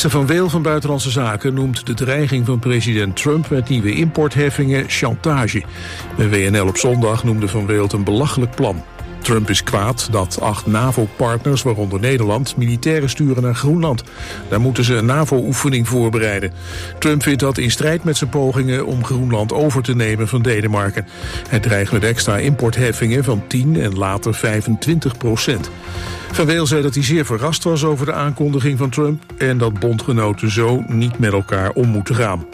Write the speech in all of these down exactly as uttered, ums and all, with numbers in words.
Minister Van Weel van Buitenlandse Zaken noemt de dreiging van president Trump met nieuwe importheffingen chantage. Bij W N L op zondag noemde Van Weel het een belachelijk plan. Trump is kwaad dat acht NAVO-partners, waaronder Nederland, militairen sturen naar Groenland. Daar moeten ze een NAVO-oefening voorbereiden. Trump vindt dat in strijd met zijn pogingen om Groenland over te nemen van Denemarken. Hij dreigt met extra importheffingen van tien en later vijfentwintig procent. Van Weel zei dat hij zeer verrast was over de aankondiging van Trump en dat bondgenoten zo niet met elkaar om moeten gaan.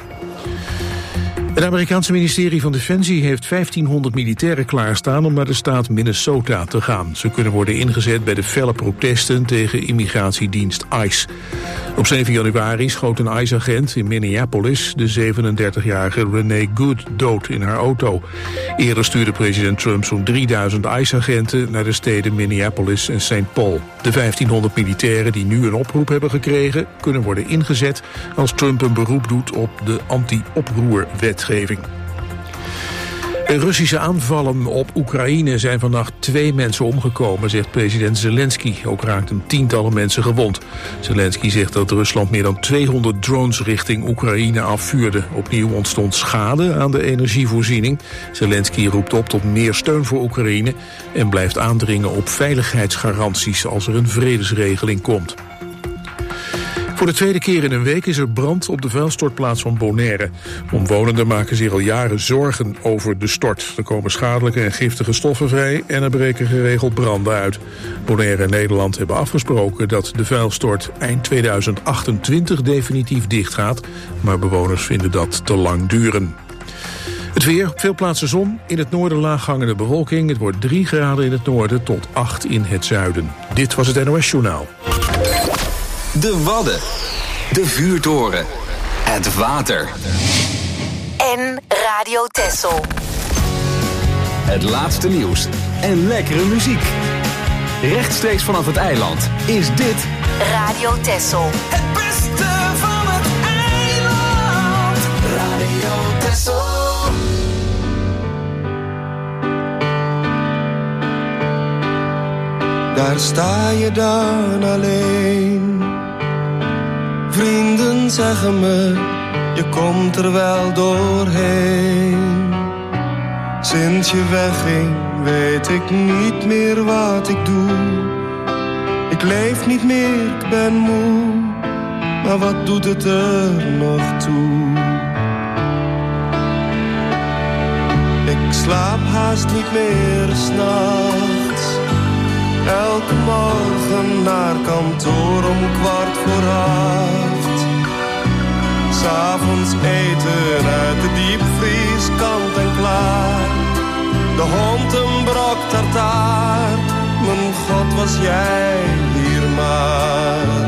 Het Amerikaanse ministerie van Defensie heeft vijftienhonderd militairen klaarstaan om naar de staat Minnesota te gaan. Ze kunnen worden ingezet bij de felle protesten tegen immigratiedienst ICE. Op zeven januari schoot een ICE-agent in Minneapolis de zevenendertigjarige Renee Good dood in haar auto. Eerder stuurde president Trump zo'n drieduizend ICE-agenten naar de steden Minneapolis en Saint Paul. De vijftienhonderd militairen die nu een oproep hebben gekregen kunnen worden ingezet als Trump een beroep doet op de anti-oproerwetgeving. Russische aanvallen op Oekraïne zijn vannacht twee mensen omgekomen, zegt president Zelensky. Ook raakten tientallen mensen gewond. Zelensky zegt dat Rusland meer dan tweehonderd drones richting Oekraïne afvuurde. Opnieuw ontstond schade aan de energievoorziening. Zelensky roept op tot meer steun voor Oekraïne en blijft aandringen op veiligheidsgaranties als er een vredesregeling komt. Voor de tweede keer in een week is er brand op de vuilstortplaats van Bonaire. Omwonenden maken zich al jaren zorgen over de stort. Er komen schadelijke en giftige stoffen vrij en er breken geregeld branden uit. Bonaire en Nederland hebben afgesproken dat de vuilstort eind tweeduizend achtentwintig definitief dichtgaat. Maar bewoners vinden dat te lang duren. Het weer, op veel plaatsen zon, in het noorden laaghangende bewolking. Het wordt drie graden in het noorden tot acht in het zuiden. Dit was het N O S Journaal. De Wadden, de vuurtoren, het water. En Radio Texel. Het laatste nieuws en lekkere muziek. Rechtstreeks vanaf het eiland is dit Radio Texel. Het beste van het eiland. Radio Texel. Daar sta je dan alleen. Vrienden zeggen me, je komt er wel doorheen. Sinds je wegging, weet ik niet meer wat ik doe. Ik leef niet meer, ik ben moe, maar wat doet het er nog toe? Ik slaap haast niet meer 's nachts. Elke morgen naar kantoor om kwart voor acht. 'S Avonds eten uit de diepvries, kant en klaar. De hond een brok tartaar. Mijn God, was jij hier maar.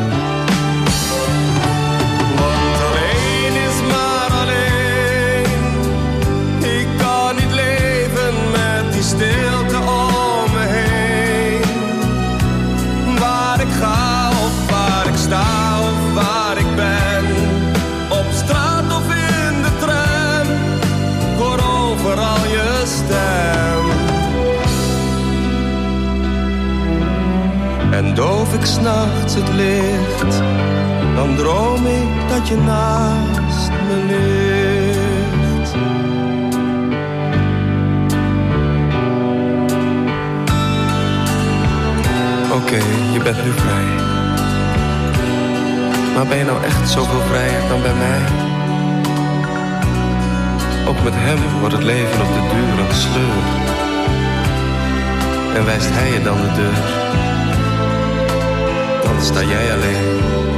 Want alleen is maar alleen. Ik kan niet leven met die stilte om me heen. Waar ik ga of waar ik sta of waar ik ben. Op straat of in de tram. Ik hoor overal je stem. En doof ik 's nachts het licht. Dan droom ik dat je naast me ligt. Oké, okay, je bent nu vrij. Maar ben je nou echt zoveel vrijer dan bij mij? Ook met hem wordt het leven op de duur een sleur. En wijst hij je dan de deur? Dan sta jij alleen.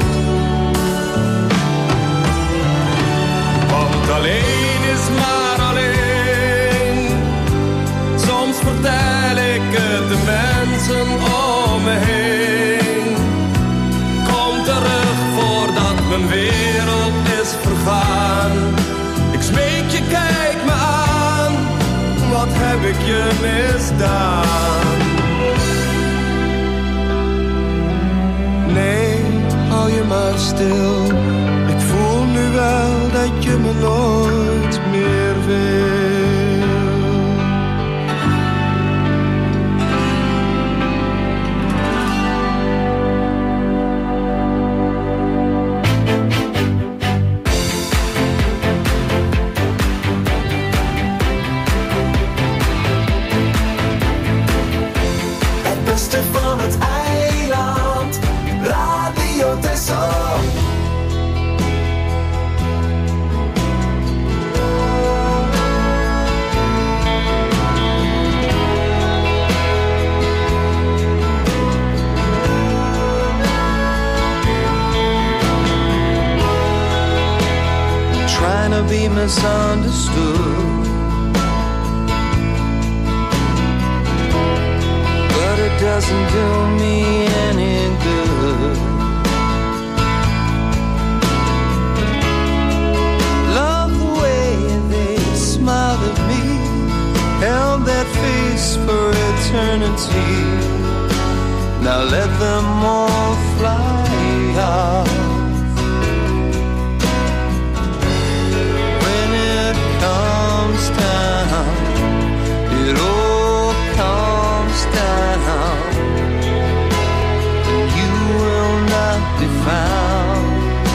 Want alleen is maar alleen. Soms vertel ik het de mensen om me heen. Kom terug voordat mijn wereld is vergaan. Ik smeek je, kijk me aan. Wat heb ik je misdaan? Nee, hou je maar stil. Ik voel nu wel dat je me nooit meer wil. to be misunderstood, but it doesn't do me any good. Love the way they smiled at me, held that face for eternity. Now let them all fly off. When it comes down, it all comes down, and you will not be found.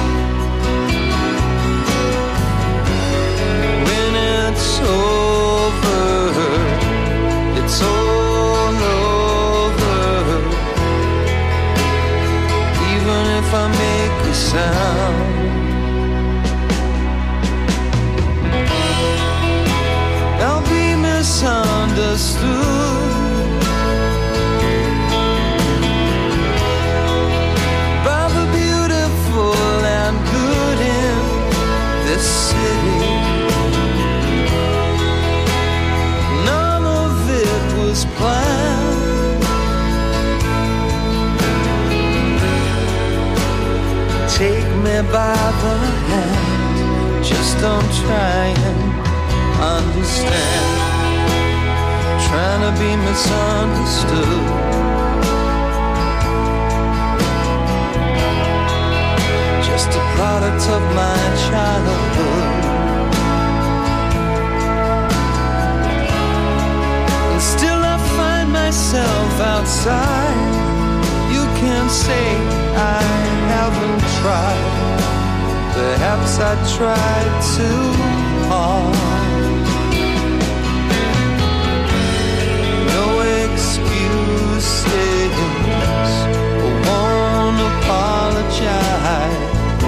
When it's over, it's all over. Even if I make a sound, I'll be misunderstood by the beautiful and good in this city. None of it was planned. Take me by the hand, just don't try and understand. Trying to be misunderstood, just a product of my childhood. And still I find myself outside. You can say I haven't tried, perhaps I tried too hard. No excuses, I won't apologize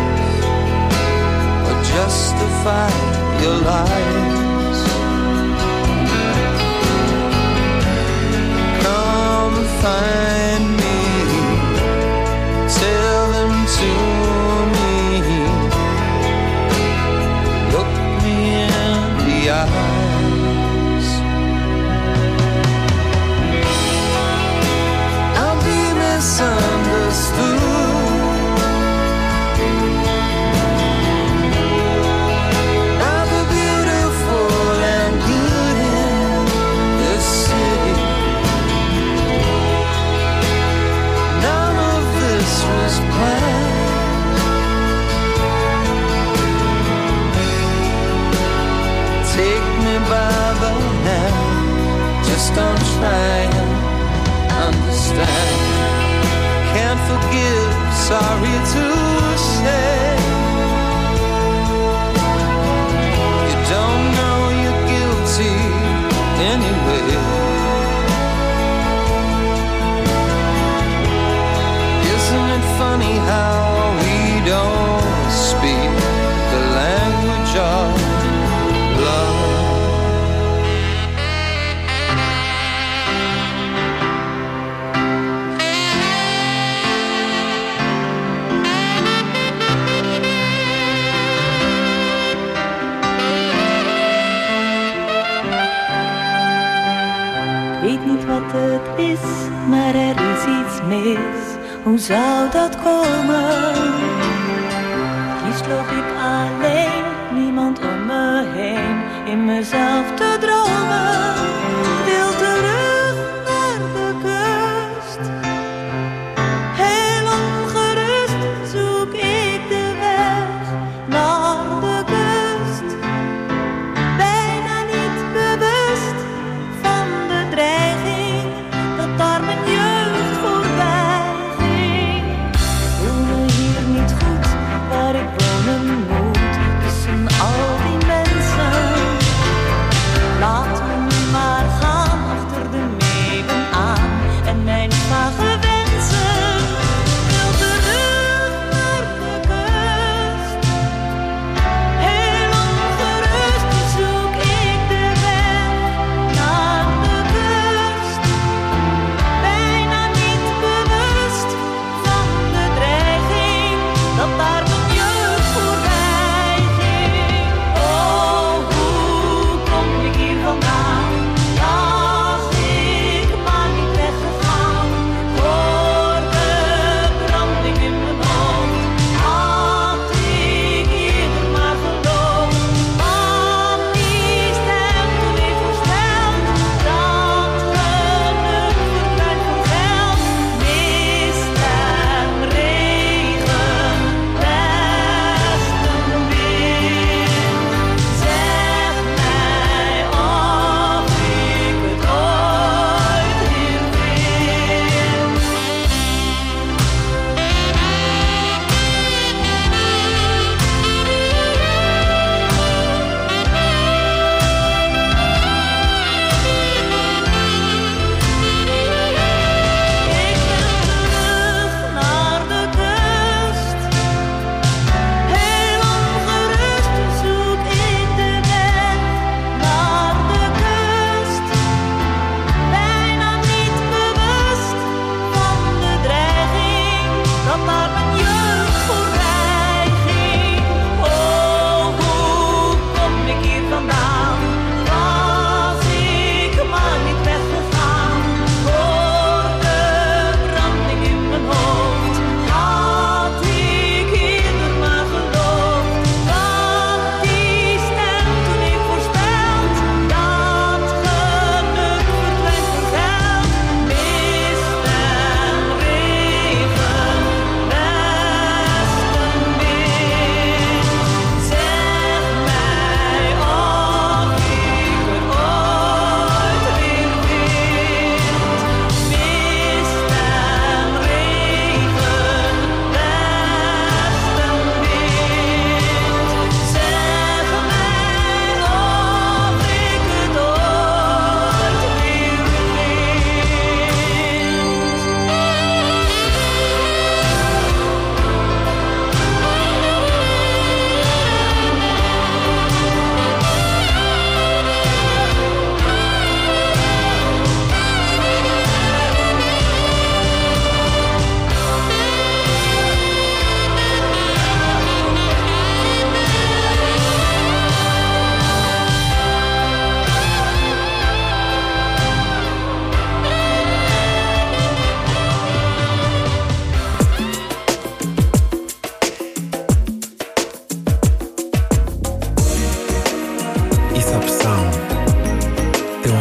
or justify your lies. Come find me, tell them to me, look me in the eyes. I'll be misunderstood by the beautiful and good in this city. None of this was planned. Take me by the hand, just don't try and understand. Can't forgive, sorry to say. You don't know you're guilty anyway. Isn't it funny how we don't speak the language of love? Weet niet wat het is, maar er is iets mis. Hoe zou dat komen? Liefst loop ik alleen, niemand om me heen, in mezelf te dromen. Wil terug naar de kust. Heel ongerust zoek ik de weg naar de kust. Bijna niet bewust van de dreiging dat daar mijn jeugd voorbij ging. Voel me hier niet goed waar ik wonen moet, tussen al die mensen.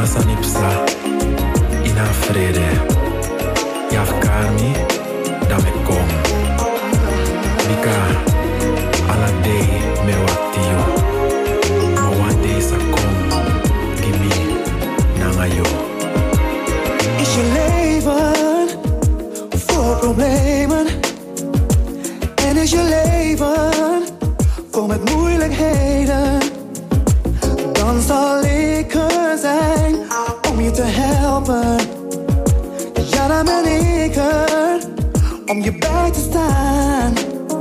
Sanipsa, ina vrede. Yafkarmi, dame kom. Mika, alade me waktio. Mawande sa kom, gimi, nangayo. Is je leven vol problemen? En is je leven vol met moeilijkheden? Dan zal ik er zijn om je te helpen. Ja, dan ben ik er om je bij te staan.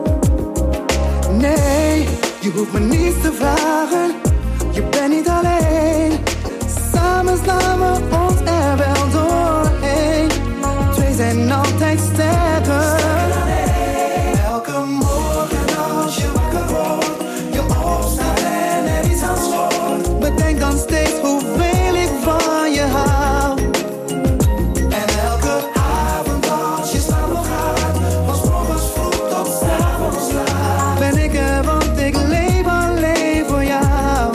Nee, je hoeft me niets te vragen. Je bent niet alleen. Samen slaan we ons er wel doorheen. Twee zijn altijd sterker. Elke morgen als je wakker wordt, je opstaat en er iets aan schort. Bedenk dan steeds hoeveel ik van je hou. En elke avond als je slaap nog gaat, van 's morgens vroeg tot 's avonds laat, ben ik er, want ik leef alleen voor jou.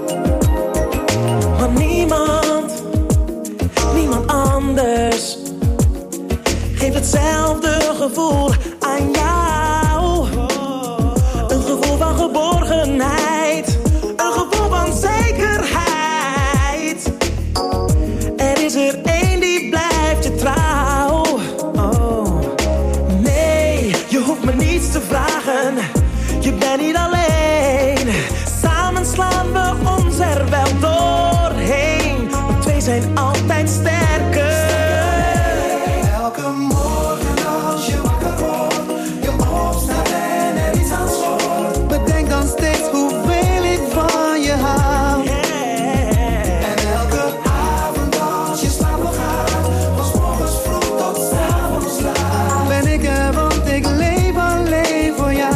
Want niemand, niemand anders geeft hetzelfde gevoel aan jou. Een gevoel van geborgenheid, een gevoel van zekerheid. Er is er één die blijft je trouw. Oh, nee, je hoeft me niets te vragen. Je bent niet alleen. Samen slaan we ons er wel doorheen. Want twee zijn altijd sterker. Elke morgen als je wakker wordt, je opstaat en er iets aan schort. Bedenk dan steeds hoeveel ik van je hou. En elke avond als je slaap nog gaat, van 's morgens vroeg tot 's avonds laat, ben ik er, want ik leef alleen voor jou.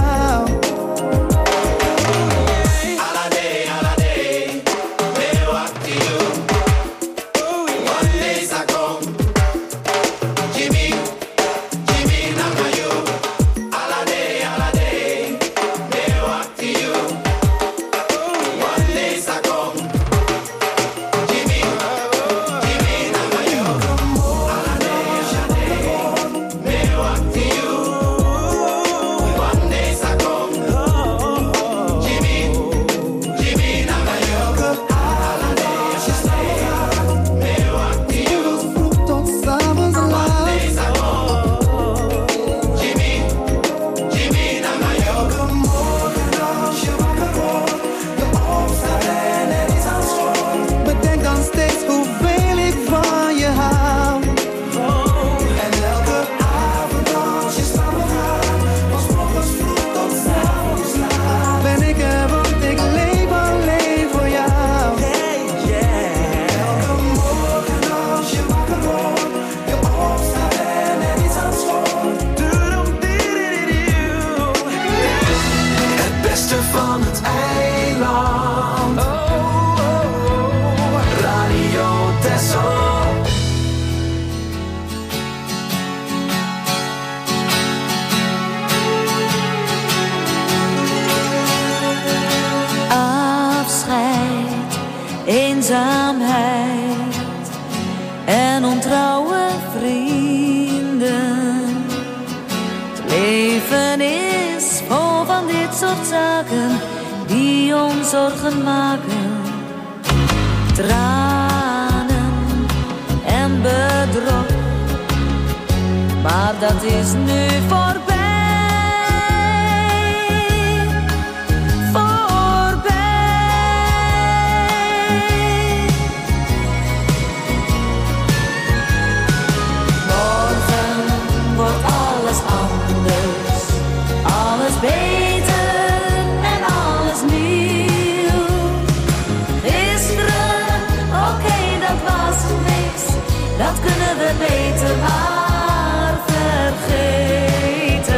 eenzaamheid en ontrouwe vrienden. Het leven is vol van dit soort zaken die ons zorgen maken. Tranen en bedrog, maar dat is nu voorbij. Beter en alles nieuw. Gisteren, oké, okay, dat was niks. Dat kunnen we beter maar vergeten.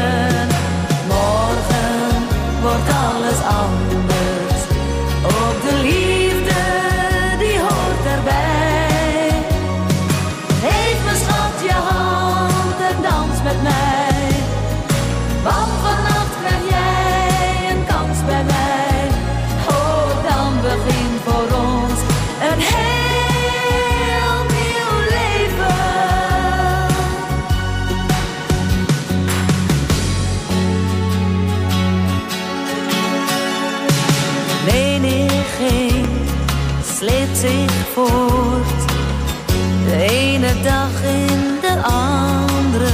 zich voort. De ene dag in de andere.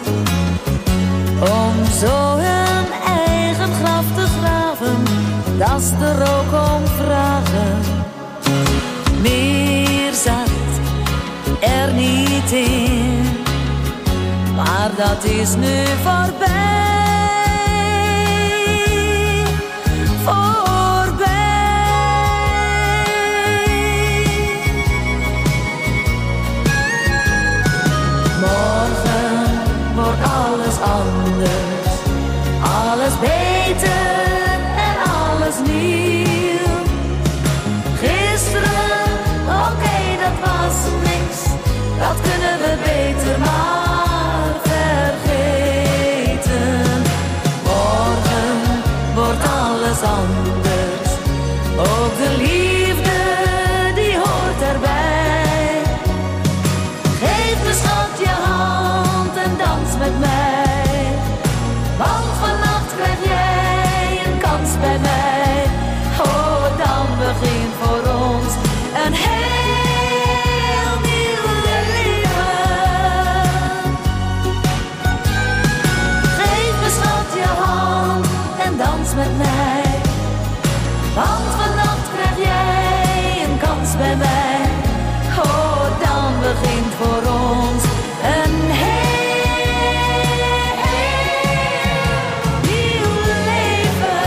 Om zo hun eigen graf te graven, dat is de rook om vragen. Meer zat er niet in, maar dat is nu voorbij. Voorbij. Morgen wordt alles anders, alles beter en alles nieuw. Gisteren, oké, okay, dat was niks, dat kunnen we beter maar vergeten. Morgen wordt alles anders, ook de liefde die hoort erbij. Geef me schat je hand en dans met mij, want vannacht krijg jij een kans bij mij. Oh, dan begint voor ons een heel nieuw leven. Geef me schat je hand en dans met mij, want vannacht krijg jij een kans bij mij. Oh, dan begint voor ons een heel nieuw leven.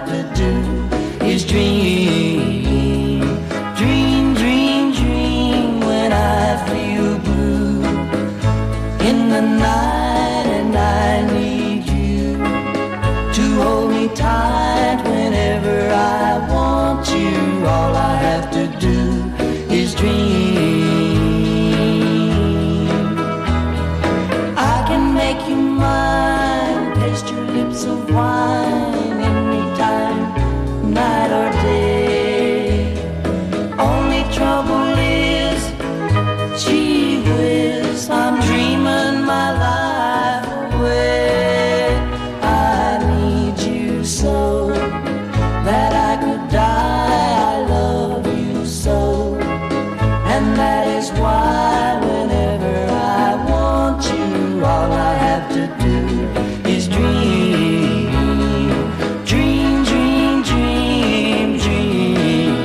to do is dream, dream, dream, dream when I feel blue in the night and I need you to hold me tight whenever I want you. All I have to do is dream. I can make you mine, taste your lips of wine anytime, night or day. Only trouble is, gee whiz, I'm dreaming my life away. I need you so that I could die. I love you so, and that is why whenever I want you, all I have to do is dream, dream, dream, dream, dream.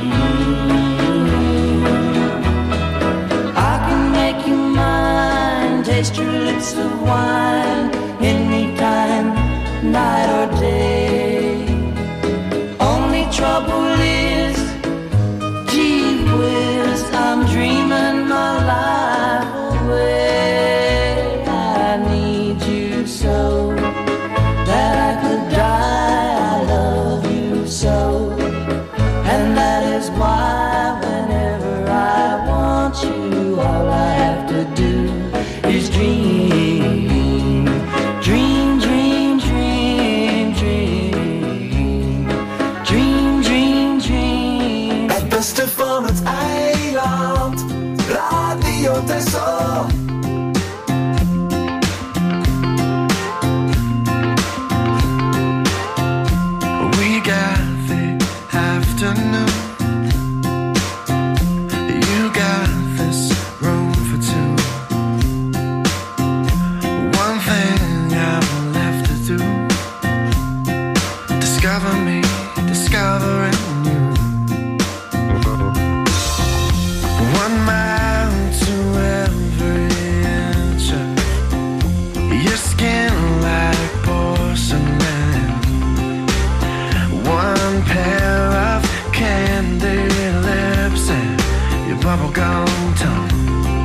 I can make you mine, taste your lips of wine anytime, night or day. Only trouble is, gee whiz, I'm dreaming my life away. I need you so that I could die. I love you so, and that is why whenever I want you, all I have to do is dream, dream, dream, dream, dream, dream, dream, dream. Het beste van het eiland, Radio Texel. We got the afternoon. You got this room for two. One thing I've left to do. Discover me, discovering you. One mile to every inch of your skin like porcelain. One pair of candy lips and your bubblegum tongue.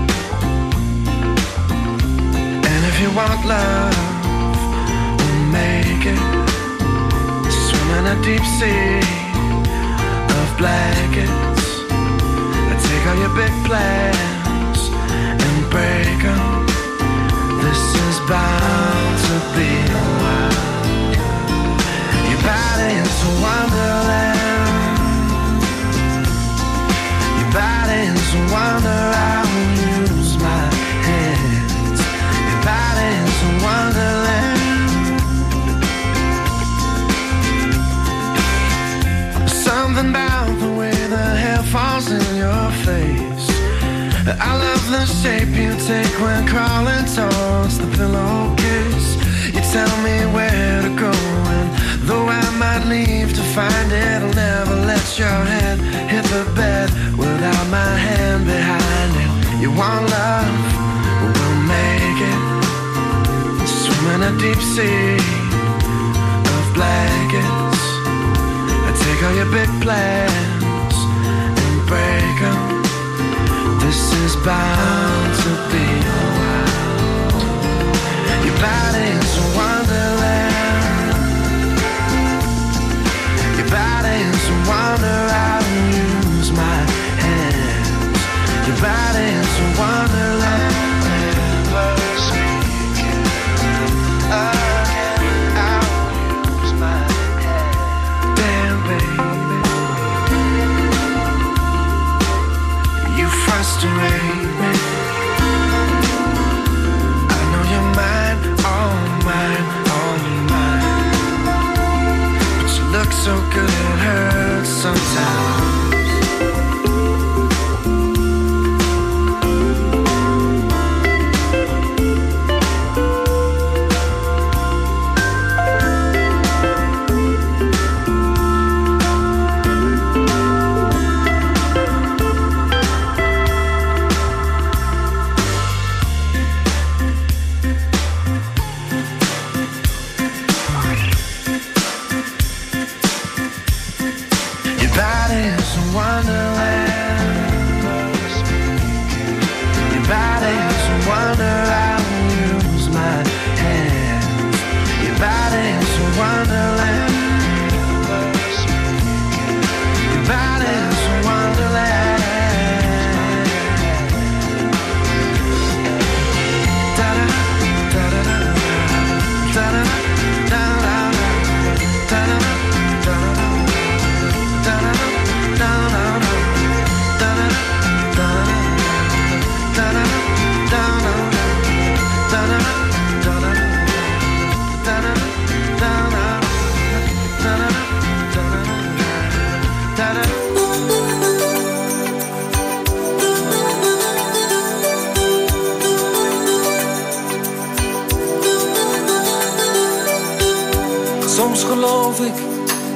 And if you want love, we'll make it. Swim in a deep sea of blankets. Take all your big plans and break them. This is bound to be a while. Your body is a wonderland. Your body is a wonder. I will use my hands. Your body is a wonderland. Something about the way the hair falls in your face. I love the shape you take when crawling towards the pillowcase. You tell me where to go, and though I might leave to find it, I'll never let your head hit the bed without my hand behind it. You want love? We'll make it. Swim in a deep sea of blankets. Take all your big plans and break them. This is bound to be a while. Your body is a wonderland. Your body is a wonder. I will use my hands. Your body is a wonderland. Never speaking again. I will use my hands. Damn, baby, you frustrate me. I know you're mine, all mine, all mine. But you look so good, it hurts sometimes.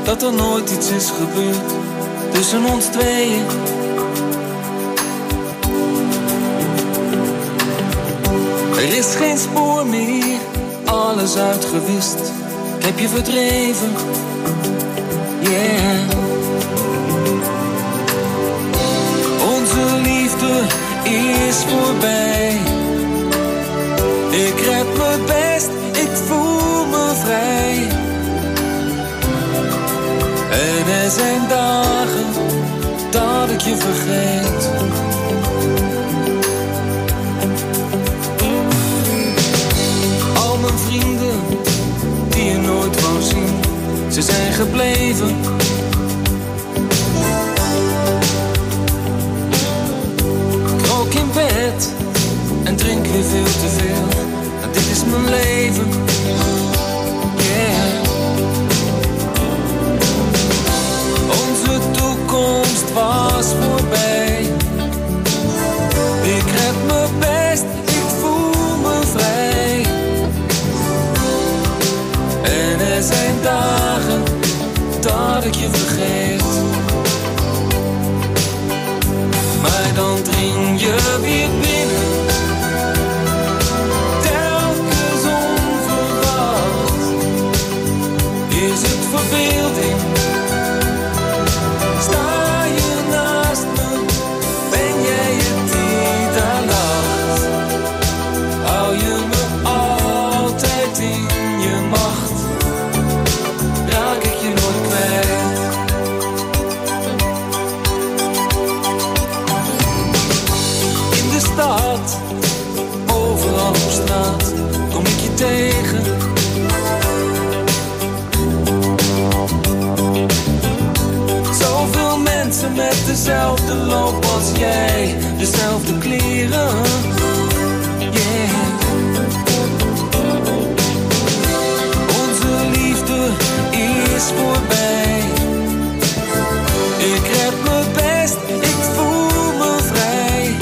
dat er nooit iets is gebeurd tussen ons tweeën. Er is geen spoor meer, alles uitgewist. Ik heb je verdreven, yeah. Onze liefde is voorbij. Ik red me best, ik voel me vrij. En er zijn dagen dat ik je vergeet. Al mijn vrienden die je nooit wou zien, ze zijn gebleven. Ik rook in bed en drink weer veel te veel. En dit is mijn leven, yeah. Onze toekomst was voorbij. Ik red me best, ik voel me vrij. En er zijn dagen dat ik je vergeet. Maar dan dring je weer binnen. Telkens onverwacht. Is het verbeelding? Sta je naast me? Ben jij het die daar lacht? Hou je me altijd in je macht? Raak ik je nooit kwijt? In de stad, overal op straat, kom ik je tegen. Zoveel mensen met dezelfde loop als jij, dezelfde kleren, yeah. Onze liefde is voorbij. Ik red me best, ik voel me vrij.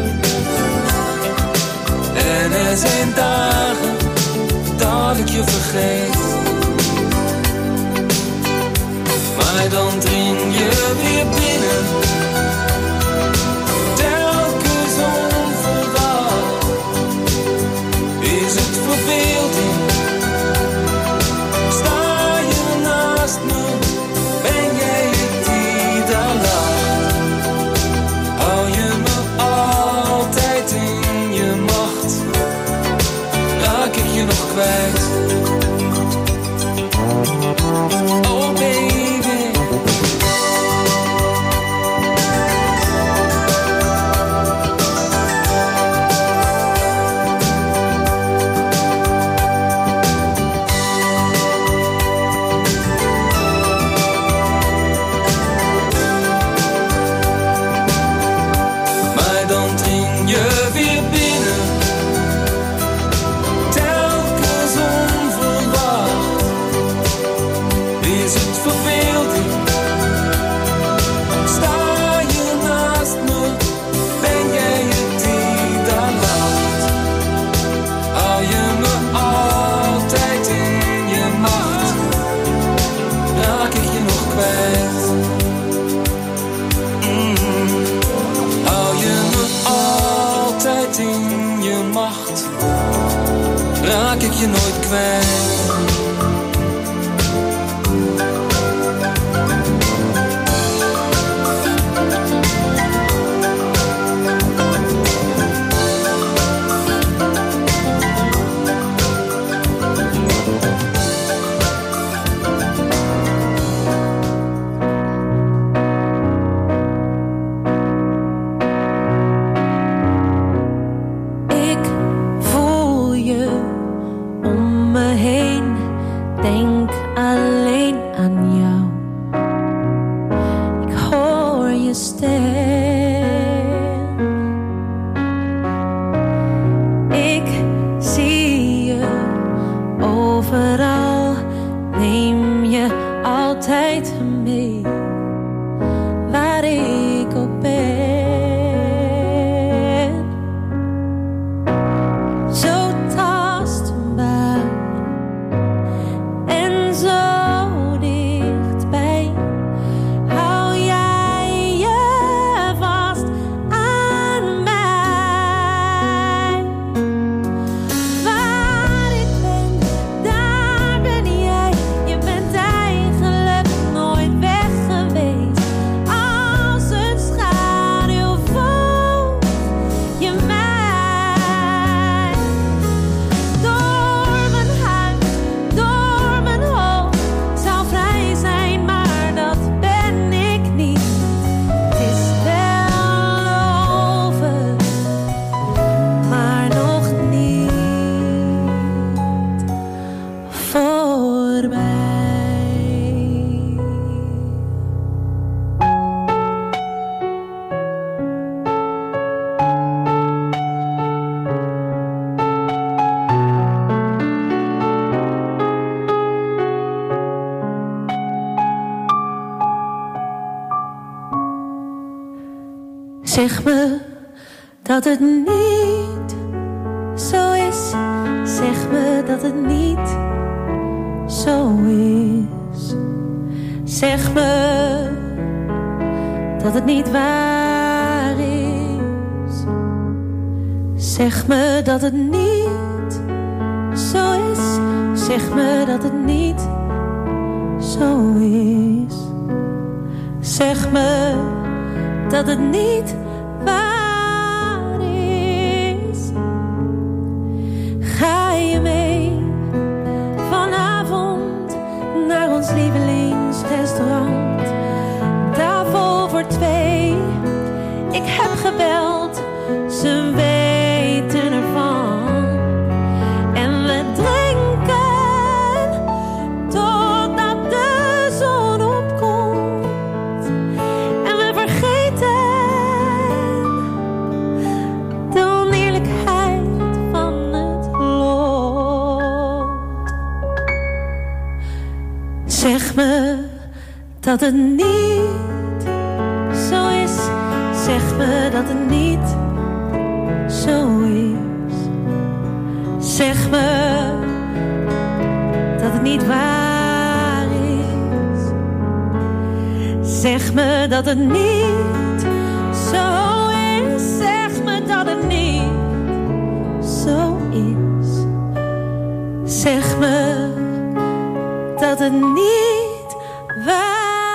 En er zijn dagen dat ik je vergeet. Maar dan dring je weer binnen. Telkens onverwacht. Is het verbeelding? Sta je naast me? Ben jij het die daar lacht? Hou je me altijd in je macht? Raak ik je nog kwijt? Oh baby. Raak ik je nooit kwijt. Zo dicht bij Zeg me dat het niet zo is. Zeg me dat het niet zo is. Zeg me dat het niet waar is. Zeg me dat het niet zo is. Zeg me dat het niet zo is. Zeg me dat het niet waar is. Ga je mee vanavond naar ons lievelingsrestaurant? Tafel voor twee. Ik heb gebeld, ze weten ervan. En we drinken totdat de zon opkomt. En we vergeten de oneerlijkheid van het lot. Zeg me dat het niet zo is. Zeg me dat het niet zo is. Zeg me dat het niet waar is. Zeg me dat het niet zo is. Zeg me dat het niet zo is. Zeg me dat het niet waar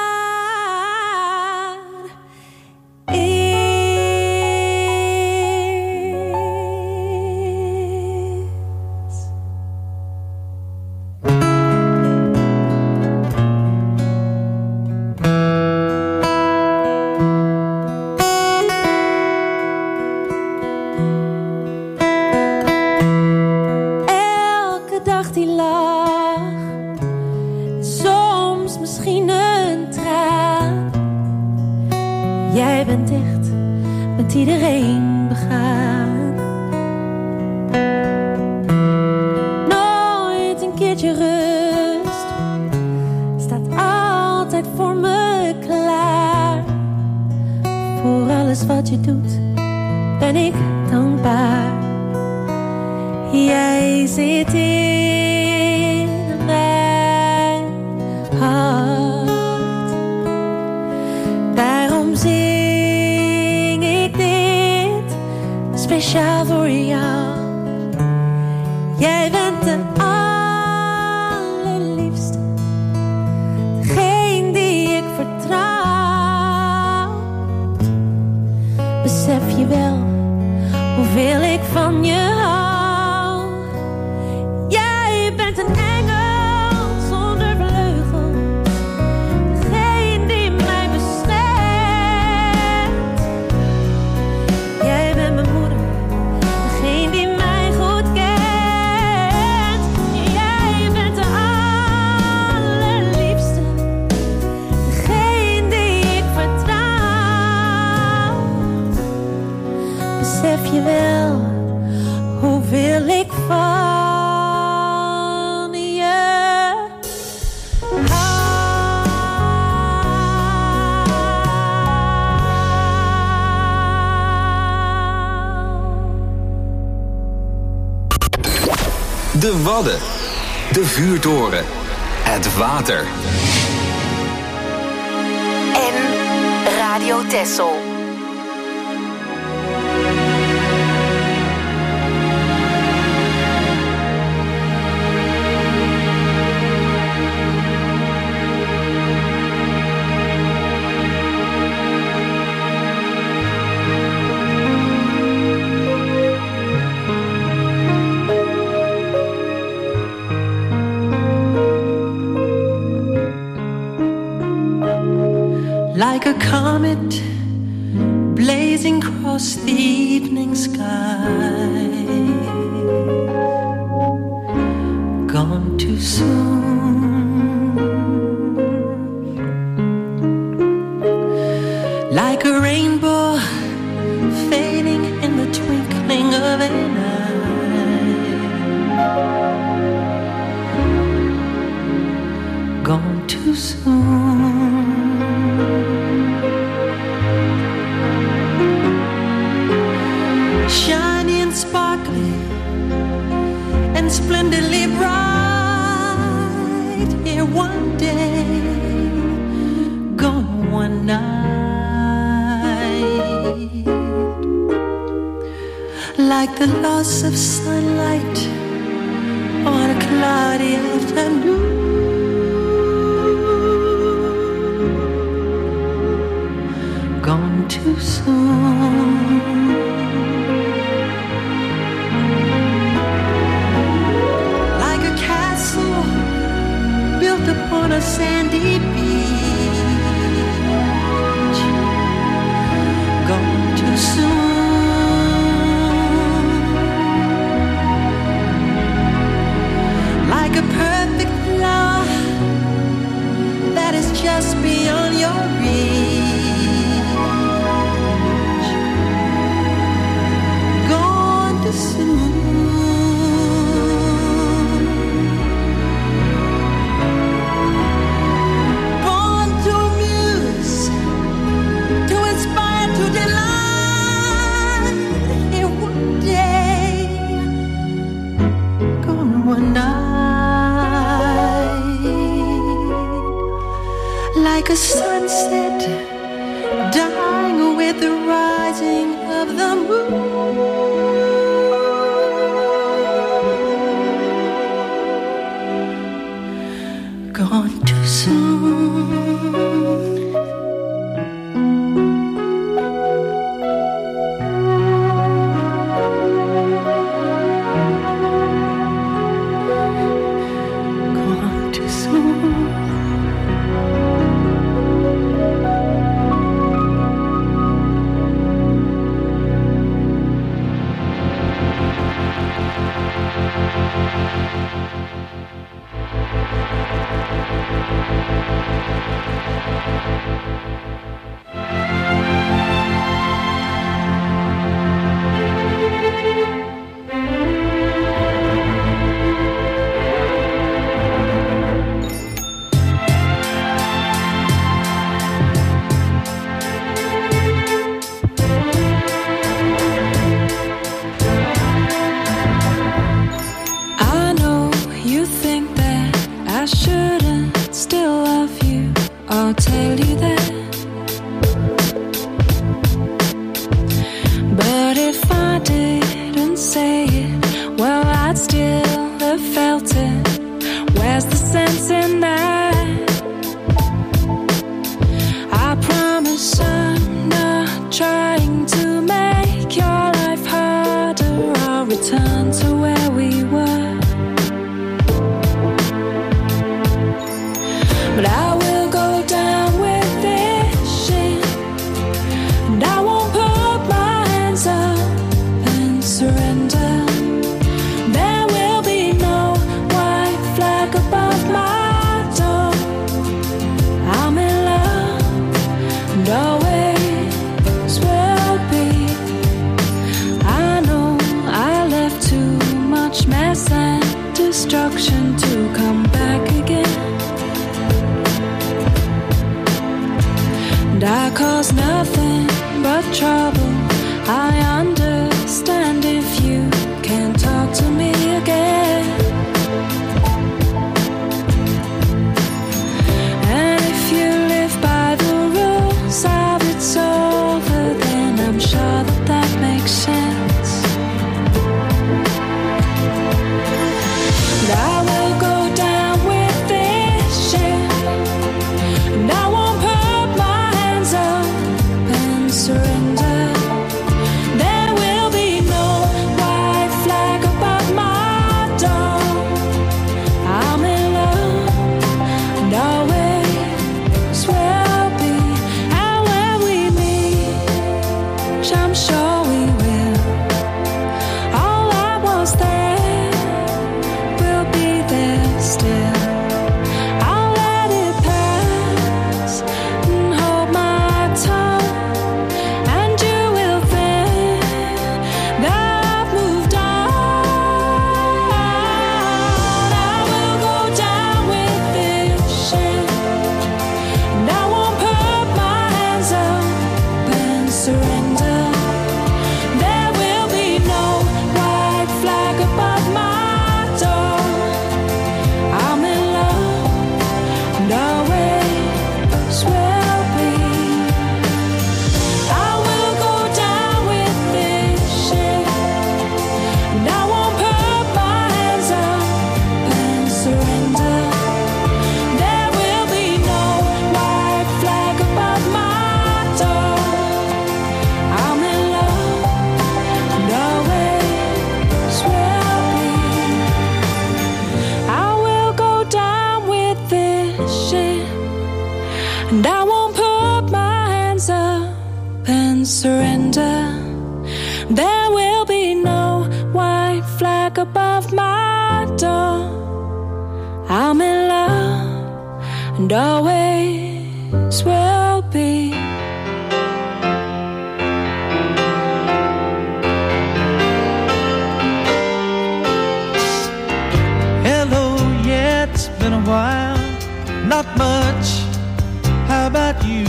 iedereen begaan. Nooit een keertje rust, staat altijd voor me klaar. Voor alles wat je doet, ben ik dankbaar. Jij zit in mijn hart, daarom zing speciaal voor jou. Jij bent de allerliefste, degene die ik vertrouw. Besef je wel hoeveel ik van je hou? Jij bent een engel zonder vleugels, degene die mij beschermt. Jij bent mijn moeder, degene die mij goed kent. Jij bent de allerliefste, degene die ik vertrouw. Besef je wel hoeveel ik van je hou? De Wadden, de vuurtoren, het water. En Radio Texel. Like a comet blazing across the evening sky, gone too soon. Like a rainbow fading in the twinkling of an eye, gone too soon. one night, like the loss of sunlight on a cloudy afternoon. Gone too soon. Like a castle built upon a sandy beach. Gone too soon. Like a perfect flower that is just beyond your reach. Soon. Born to muse, to inspire, to delight in one day, gone one night, like a sunset dying with the rising of the moon. Gone too soon. Gone too soon. Surrender. There will be no and surrender. There will be no white flag above my door. I'm in love and always will be. Hello, yeah, it's been a while. Not much, how about you?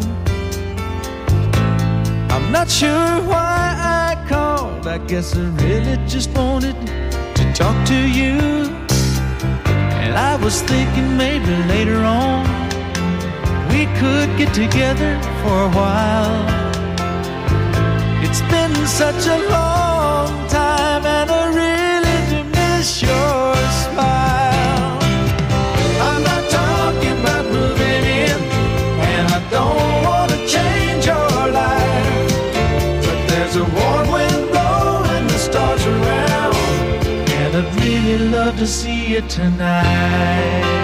I'm not sure why I called. I guess I really just wanted to talk to you. And I was thinking maybe later on we could get together for a while. It's been such a long time and I really do miss your smile. I'm not talking about moving in, and I don't want to change your life, but there's a warm wind blowing the stars around, and I'd really love to see you tonight.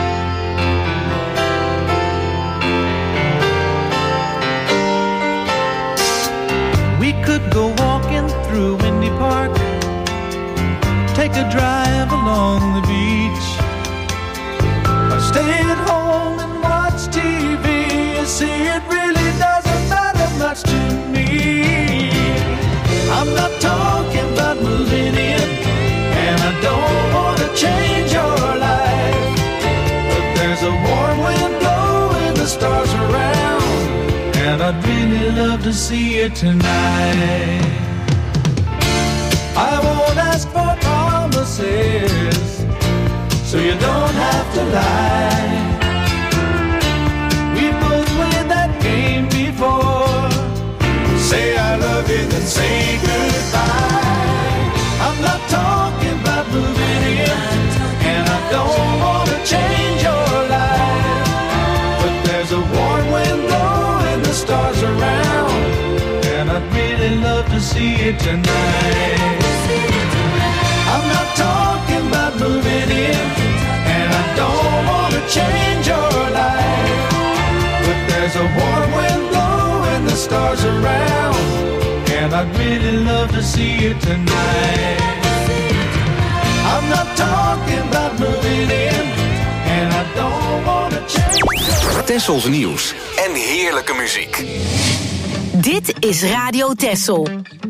We could go walking through Windy Park, take a drive along the beach, or stay at home and watch T V. You see, it really doesn't matter much to me. I'm not talking about moving in, and I don't want to change your life, but there's a warm wind blowing the stars around, and I'd really love to see you tonight. I won't ask for promises, so you don't have to lie. We both played that game before. Say I love you, then say goodbye. I'm not talking about moving in, and I don't want to change your life, but there's a warm wind blowing the stars around, and I'd really love to see you tonight. I'm not talking about moving in, and I don't want to change your life, but there's a warm wind blowing the stars around, and I'd really love to see you tonight. I'm not talking about moving in, and I don't want to change. Tessels nieuws en heerlijke muziek. Dit is Radio Tessel.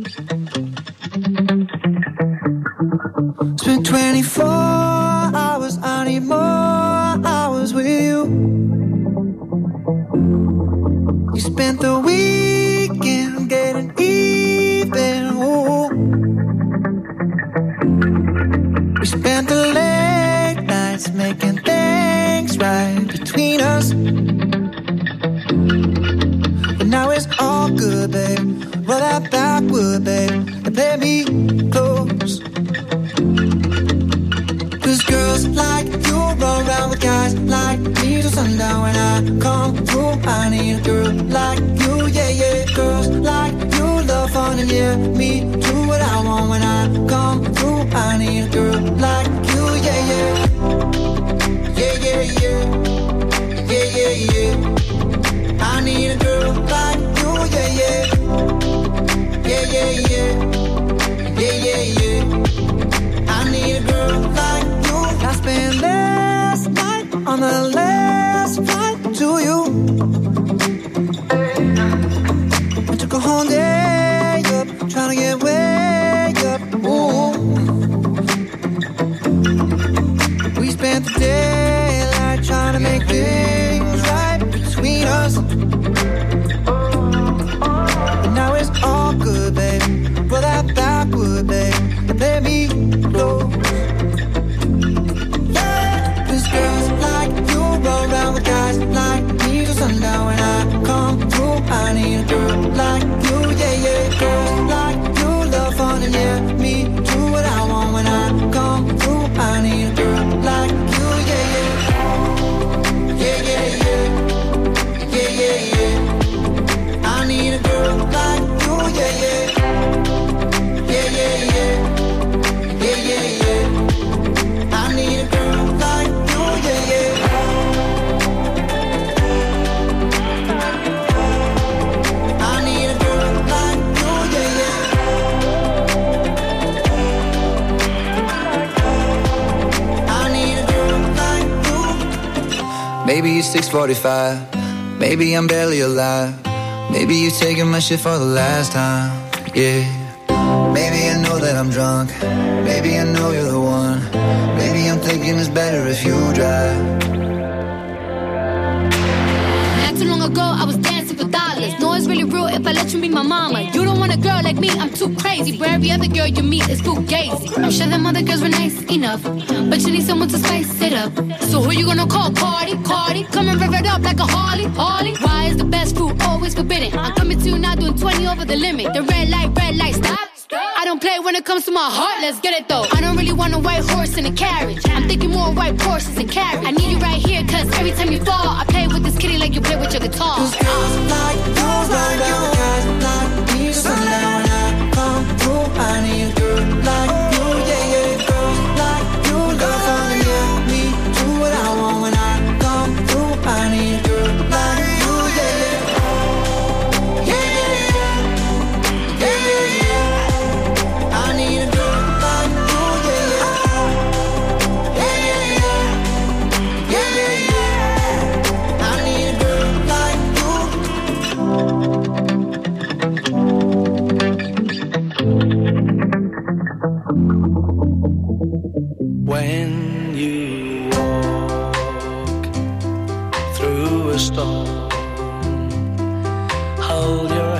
It's been twenty-four hours, I need more hours with you. You spent the weekend getting even, ooh. We spent the late nights making things right between us. But now it's all good, babe. Roll that backward, babe, and play me close. Cause girls like you roll around with guys like me till sundown. When I come through, I need a girl like you, yeah, yeah. Girls like you love fun and yeah, me do what I want. When I come through, I need a girl like you, yeah, yeah. Yeah, yeah, yeah. Yeah, yeah, yeah. I need a girl like you, yeah, yeah. Yeah, yeah, yeah. Yeah, yeah, yeah. I need a girl like you. I spent last night on the last flight to you. I took a whole day up, trying to get way up. Ooh. We spent the daylight trying to make things right between us. But now it's all good, babe. Roll that backward, babe, and play me close. Yeah, cause girls like you roll around with guys like me till sundown. When I come through, I need a girl like you, yeah, yeah. Girls like you love fun and yeah, me do what I want. When I come through, I need a girl like you, yeah, yeah. Yeah, yeah, yeah. Yeah, yeah, yeah. I need a girl like you, yeah, yeah. Yeah, yeah, yeah. Yeah, yeah, yeah. I need a girl like you, yeah, yeah. it's six forty-five. Maybe I'm barely alive. Maybe you've taken my shit for the last time. Yeah. Maybe I know that I'm drunk. Maybe I know you're the one. Maybe I'm thinking it's better if you drive. Not too long ago, I was dancing for dollars. No, it's really real if I let you be my mama. You don't want a girl like me, I'm too crazy. Where every other girl you meet is fugazi. I'm sure them other girls were nice enough, but you need someone to spice it up. So who you gonna call? Cardi, Cardi. Come and rev it up like a Harley, Harley. Why is the best food always forbidden? I'm coming to you now doing twenty over the limit. The red light, red light, stop. I don't play when it comes to my heart, let's get it though. I don't really want a white horse in a carriage. I'm thinking more white horses and carriage. I need you right here, cause every time you fall, I play with this kitty like you play with your guitar. Cause girls like, girls like you, guys like me. So now when I come through, I need a girl like you, yeah, yeah. Girls like you, love for me, yeah. Me, do what I want when I come through. I need a girl like you, yeah, yeah. Yeah, yeah, yeah. Yeah, yeah, yeah. I need a girl like you, yeah, yeah. Yeah, yeah, yeah. Yeah, yeah, yeah. I need a girl like you. When you walk through a storm, hold your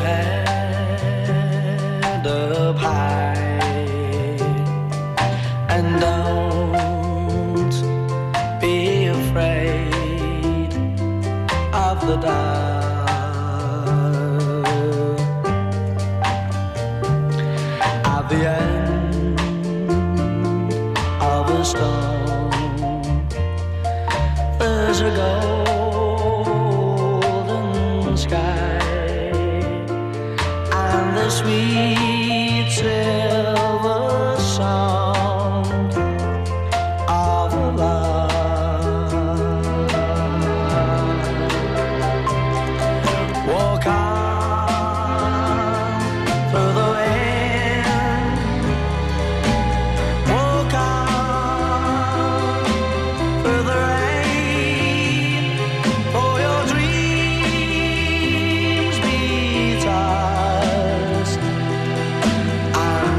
head up high and don't be afraid of the dark. At the end of a storm, there's a golden sky and the sweet silver sound of love. Walk on through the wind. Walk on through the rain. For your dreams be tossed and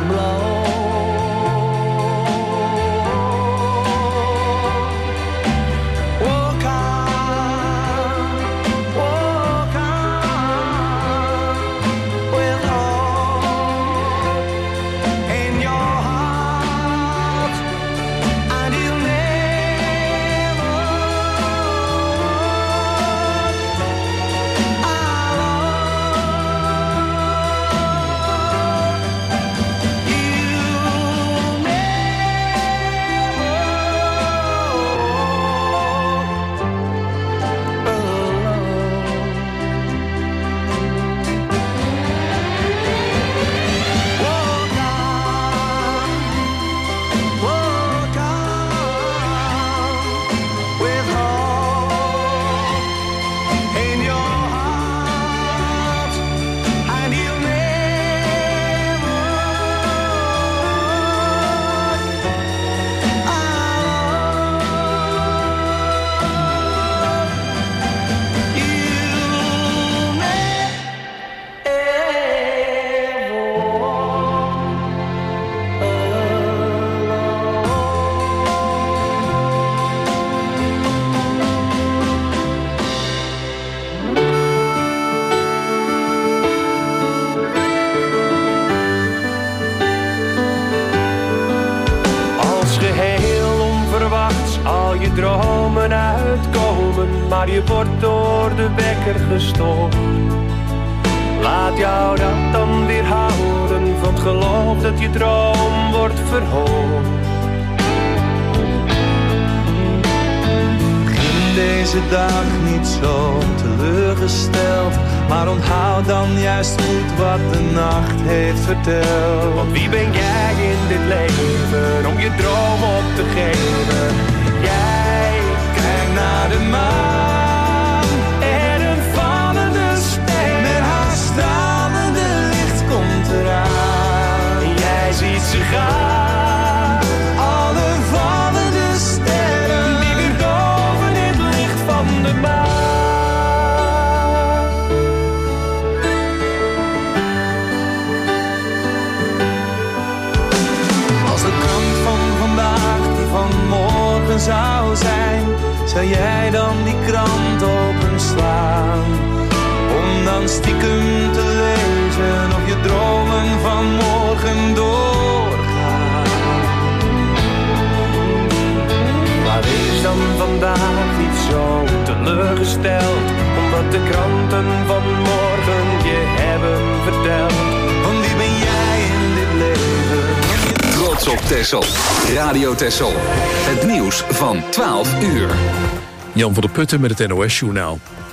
blown. Walk on, walk on with hope in your heart, and you'll never als geheel onverwachts al je dromen uitkomen, maar je wordt door de wekker gestoord. Laat jou dat dan weer houden van het geloof dat je droom wordt verhoord. Begin deze dag niet zo teleurgesteld, maar onthoud dan juist goed wat de nacht heeft verteld. Want wie ben jij in dit leven om je droom op te geven? Jij kijkt naar de maan en een vallende ster. Met haar stralende licht komt eraan. Jij ziet ze gaan, alle vallende sterren die weer doven in het licht van de maan. de kranten van morgen je hebben verteld. Want wie ben jij in dit leven? Trots op Texel. Radio Texel. Het nieuws van twaalf uur. Jan van der Putten met het N O S-journaal.